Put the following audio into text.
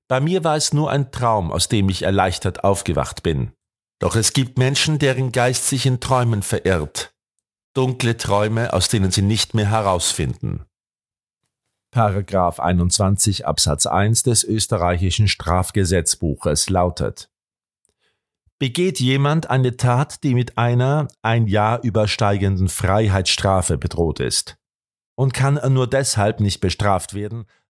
Bei mir war es nur ein Traum, aus dem ich erleichtert aufgewacht bin. Doch es gibt Menschen, deren Geist sich in Träumen verirrt. Dunkle Träume, aus denen sie nicht mehr herausfinden. Paragraph 21 Absatz 1 des österreichischen Strafgesetzbuches lautet: Begeht jemand eine Tat, die mit einer ein Jahr übersteigenden Freiheitsstrafe bedroht ist, und kann nur deshalb nicht bestraft werden,